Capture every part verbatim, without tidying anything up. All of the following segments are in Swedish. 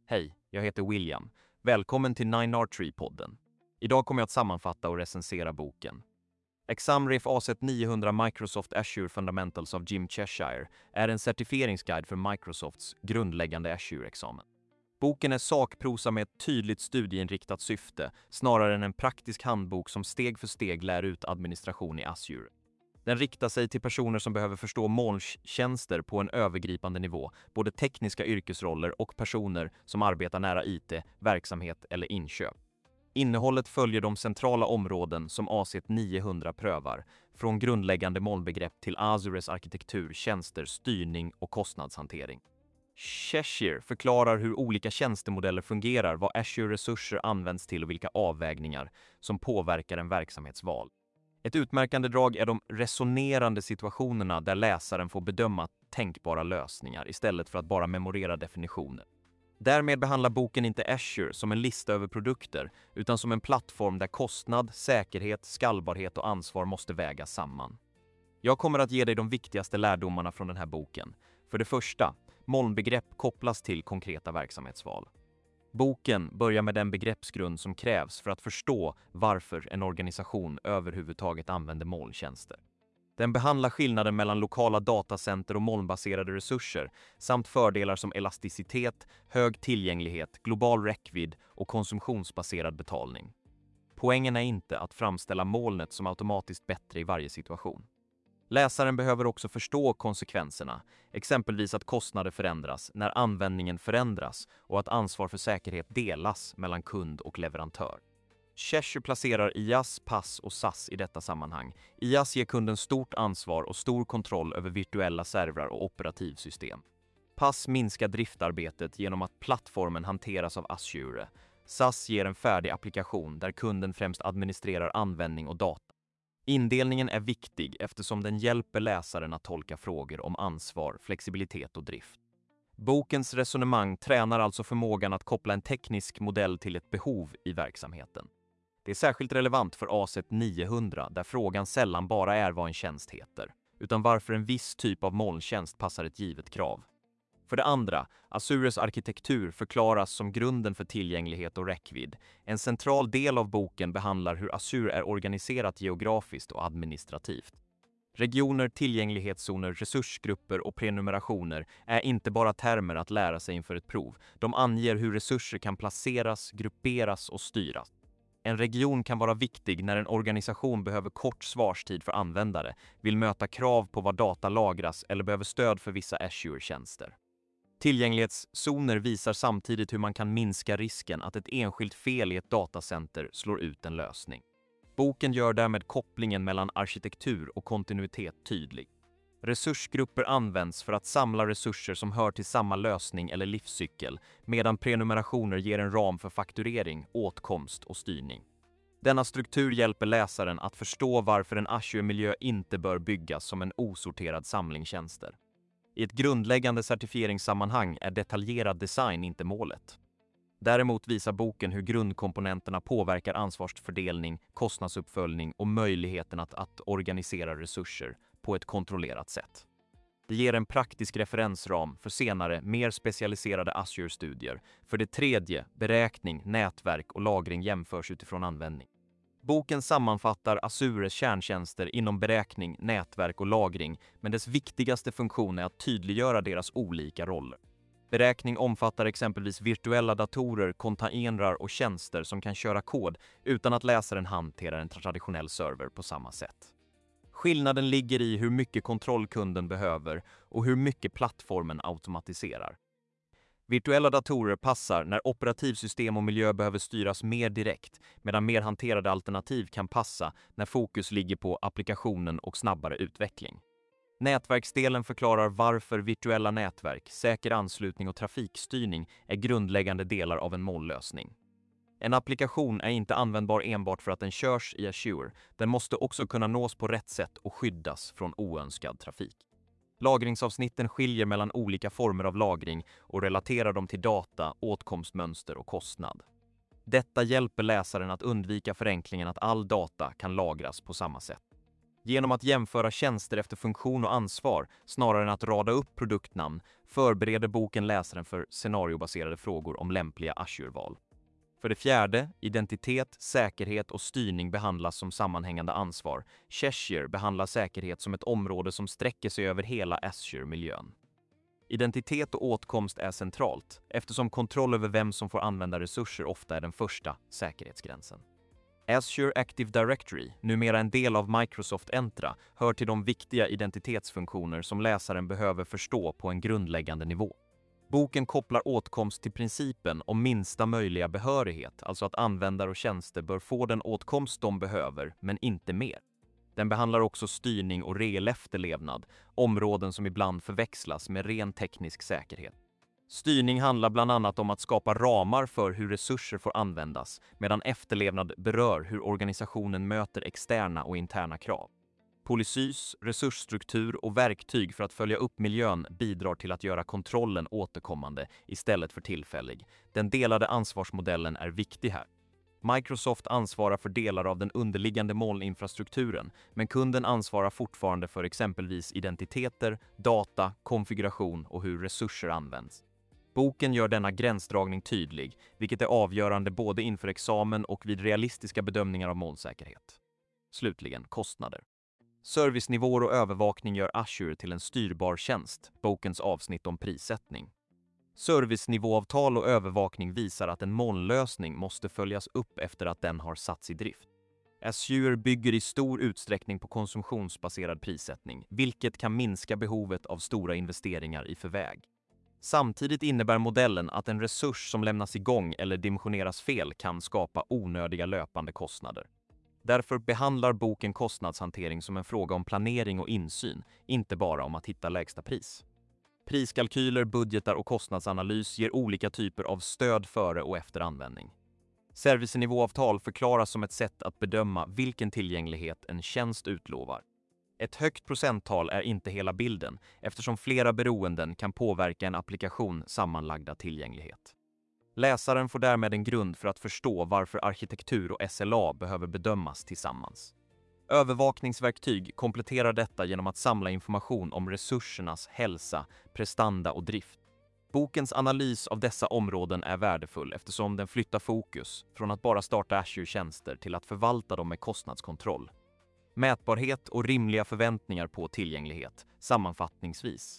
Hej, jag heter William. Välkommen till nine R tre-podden. Idag kommer jag att sammanfatta och recensera boken. Examref A Z niohundra Microsoft Azure Fundamentals av Jim Cheshire är en certifieringsguide för Microsofts grundläggande Azure-examen. Boken är sakprosa med ett tydligt studieinriktat syfte, snarare än en praktisk handbok som steg för steg lär ut administration i Azure. Den riktar sig till personer som behöver förstå molntjänster på en övergripande nivå, både tekniska yrkesroller och personer som arbetar nära I T, verksamhet eller inköp. Innehållet följer de centrala områden som A Z niohundra prövar, från grundläggande molnbegrepp till Azures arkitektur, tjänster, styrning och kostnadshantering. Cheshire förklarar hur olika tjänstemodeller fungerar, vad Azure-resurser används till och vilka avvägningar som påverkar en verksamhetsval. Ett utmärkande drag är de resonerande situationerna där läsaren får bedöma tänkbara lösningar istället för att bara memorera definitioner. Därmed behandlar boken inte Azure som en lista över produkter utan som en plattform där kostnad, säkerhet, skalbarhet och ansvar måste vägas samman. Jag kommer att ge dig de viktigaste lärdomarna från den här boken. För det första, molnbegrepp kopplas till konkreta verksamhetsval. Boken börjar med den begreppsgrund som krävs för att förstå varför en organisation överhuvudtaget använder molntjänster. Den behandlar skillnaden mellan lokala datacenter och molnbaserade resurser samt fördelar som elasticitet, hög tillgänglighet, global räckvidd och konsumtionsbaserad betalning. Poängen är inte att framställa molnet som automatiskt bättre i varje situation. Läsaren behöver också förstå konsekvenserna, exempelvis att kostnader förändras när användningen förändras och att ansvar för säkerhet delas mellan kund och leverantör. Cheshire placerar I A S, P A S och S A S i detta sammanhang. I A S ger kunden stort ansvar och stor kontroll över virtuella servrar och operativsystem. P A S minskar driftarbetet genom att plattformen hanteras av Azure. S A S ger en färdig applikation där kunden främst administrerar användning och data. Indelningen är viktig eftersom den hjälper läsaren att tolka frågor om ansvar, flexibilitet och drift. Bokens resonemang tränar alltså förmågan att koppla en teknisk modell till ett behov i verksamheten. Det är särskilt relevant för A Z niohundra där frågan sällan bara är vad en tjänst heter, utan varför en viss typ av molntjänst passar ett givet krav. För det andra, Azures arkitektur förklaras som grunden för tillgänglighet och räckvidd. En central del av boken behandlar hur Azure är organiserat geografiskt och administrativt. Regioner, tillgänglighetszoner, resursgrupper och prenumerationer är inte bara termer att lära sig inför ett prov. De anger hur resurser kan placeras, grupperas och styras. En region kan vara viktig när en organisation behöver kort svarstid för användare, vill möta krav på var data lagras eller behöver stöd för vissa Azure-tjänster. Tillgänglighetszoner visar samtidigt hur man kan minska risken att ett enskilt fel i ett datacenter slår ut en lösning. Boken gör därmed kopplingen mellan arkitektur och kontinuitet tydlig. Resursgrupper används för att samla resurser som hör till samma lösning eller livscykel, medan prenumerationer ger en ram för fakturering, åtkomst och styrning. Denna struktur hjälper läsaren att förstå varför en Azure-miljö inte bör byggas som en osorterad samling tjänster. I ett grundläggande certifieringssammanhang är detaljerad design inte målet. Däremot visar boken hur grundkomponenterna påverkar ansvarsfördelning, kostnadsuppföljning och möjligheten att, att organisera resurser på ett kontrollerat sätt. Det ger en praktisk referensram för senare, mer specialiserade Azure-studier. För det tredje, beräkning, nätverk och lagring jämförs utifrån användning. Boken sammanfattar Azures kärntjänster inom beräkning, nätverk och lagring, men dess viktigaste funktion är att tydliggöra deras olika roller. Beräkning omfattar exempelvis virtuella datorer, containrar och tjänster som kan köra kod utan att läsaren hanterar en traditionell server på samma sätt. Skillnaden ligger i hur mycket kontroll kunden behöver och hur mycket plattformen automatiserar. Virtuella datorer passar när operativsystem och miljö behöver styras mer direkt, medan mer hanterade alternativ kan passa när fokus ligger på applikationen och snabbare utveckling. Nätverksdelen förklarar varför virtuella nätverk, säker anslutning och trafikstyrning är grundläggande delar av en molnlösning. En applikation är inte användbar enbart för att den körs i Azure, den måste också kunna nås på rätt sätt och skyddas från oönskad trafik. Lagringsavsnitten skiljer mellan olika former av lagring och relaterar dem till data, åtkomstmönster och kostnad. Detta hjälper läsaren att undvika förenklingen att all data kan lagras på samma sätt. Genom att jämföra tjänster efter funktion och ansvar snarare än att rada upp produktnamn förbereder boken läsaren för scenariobaserade frågor om lämpliga Azure-val. För det fjärde, identitet, säkerhet och styrning behandlas som sammanhängande ansvar. Cheshire behandlar säkerhet som ett område som sträcker sig över hela Azure-miljön. Identitet och åtkomst är centralt, eftersom kontroll över vem som får använda resurser ofta är den första säkerhetsgränsen. Azure Active Directory, numera en del av Microsoft Entra, hör till de viktiga identitetsfunktioner som läsaren behöver förstå på en grundläggande nivå. Boken kopplar åtkomst till principen om minsta möjliga behörighet, alltså att användare och tjänster bör få den åtkomst de behöver, men inte mer. Den behandlar också styrning och regelefterlevnad, områden som ibland förväxlas med ren teknisk säkerhet. Styrning handlar bland annat om att skapa ramar för hur resurser får användas, medan efterlevnad berör hur organisationen möter externa och interna krav. Policys, resursstruktur och verktyg för att följa upp miljön bidrar till att göra kontrollen återkommande istället för tillfällig. Den delade ansvarsmodellen är viktig här. Microsoft ansvarar för delar av den underliggande molninfrastrukturen, men kunden ansvarar fortfarande för exempelvis identiteter, data, konfiguration och hur resurser används. Boken gör denna gränsdragning tydlig, vilket är avgörande både inför examen och vid realistiska bedömningar av molnsäkerhet. Slutligen, kostnader. Servicenivåer och övervakning gör Azure till en styrbar tjänst, bokens avsnitt om prissättning. Servicenivåavtal och övervakning visar att en molnlösning måste följas upp efter att den har satts i drift. Azure bygger i stor utsträckning på konsumtionsbaserad prissättning, vilket kan minska behovet av stora investeringar i förväg. Samtidigt innebär modellen att en resurs som lämnas igång eller dimensioneras fel kan skapa onödiga löpande kostnader. Därför behandlar boken kostnadshantering som en fråga om planering och insyn, inte bara om att hitta lägsta pris. Priskalkyler, budgetar och kostnadsanalys ger olika typer av stöd före och efter användning. Servicenivåavtal förklaras som ett sätt att bedöma vilken tillgänglighet en tjänst utlovar. Ett högt procenttal är inte hela bilden, eftersom flera beroenden kan påverka en applikation sammanlagda tillgänglighet. Läsaren får därmed en grund för att förstå varför arkitektur och S L A behöver bedömas tillsammans. Övervakningsverktyg kompletterar detta genom att samla information om resursernas hälsa, prestanda och drift. Bokens analys av dessa områden är värdefull eftersom den flyttar fokus från att bara starta Azure-tjänster till att förvalta dem med kostnadskontroll. Mätbarhet och rimliga förväntningar på tillgänglighet, sammanfattningsvis.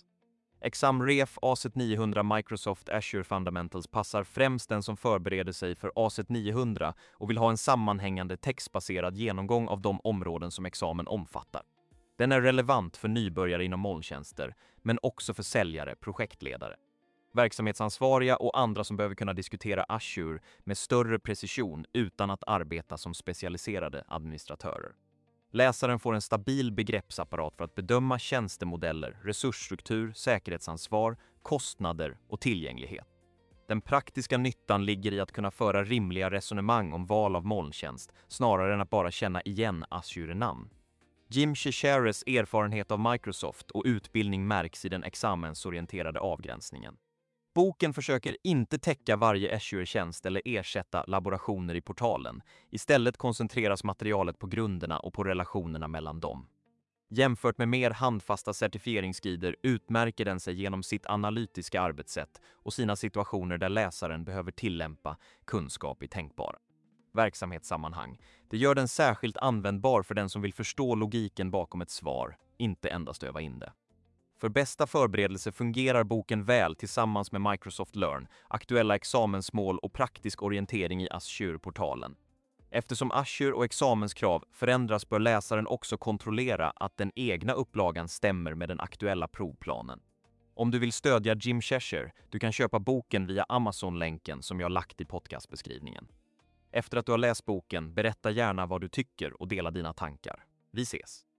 ExamRef A Z niohundra Microsoft Azure Fundamentals passar främst den som förbereder sig för A Z niohundra och vill ha en sammanhängande textbaserad genomgång av de områden som examen omfattar. Den är relevant för nybörjare inom molntjänster, men också för säljare, projektledare, verksamhetsansvariga och andra som behöver kunna diskutera Azure med större precision utan att arbeta som specialiserade administratörer. Läsaren får en stabil begreppsapparat för att bedöma tjänstemodeller, resursstruktur, säkerhetsansvar, kostnader och tillgänglighet. Den praktiska nyttan ligger i att kunna föra rimliga resonemang om val av molntjänst snarare än att bara känna igen Azure-namn. Jim Cheshires erfarenhet av Microsoft och utbildning märks i den examensorienterade avgränsningen. Boken försöker inte täcka varje Azure-tjänst eller ersätta laborationer i portalen. Istället koncentreras materialet på grunderna och på relationerna mellan dem. Jämfört med mer handfasta certifieringsguider utmärker den sig genom sitt analytiska arbetssätt och sina situationer där läsaren behöver tillämpa kunskap i tänkbara verksamhetssammanhang. Det gör den särskilt användbar för den som vill förstå logiken bakom ett svar, inte endast öva in det. För bästa förberedelse fungerar boken väl tillsammans med Microsoft Learn, aktuella examensmål och praktisk orientering i Azure-portalen. Eftersom Azure och examenskrav förändras bör läsaren också kontrollera att den egna upplagan stämmer med den aktuella provplanen. Om du vill stödja Jim Cheshire, du kan köpa boken via Amazon-länken som jag lagt i podcastbeskrivningen. Efter att du har läst boken, berätta gärna vad du tycker och dela dina tankar. Vi ses!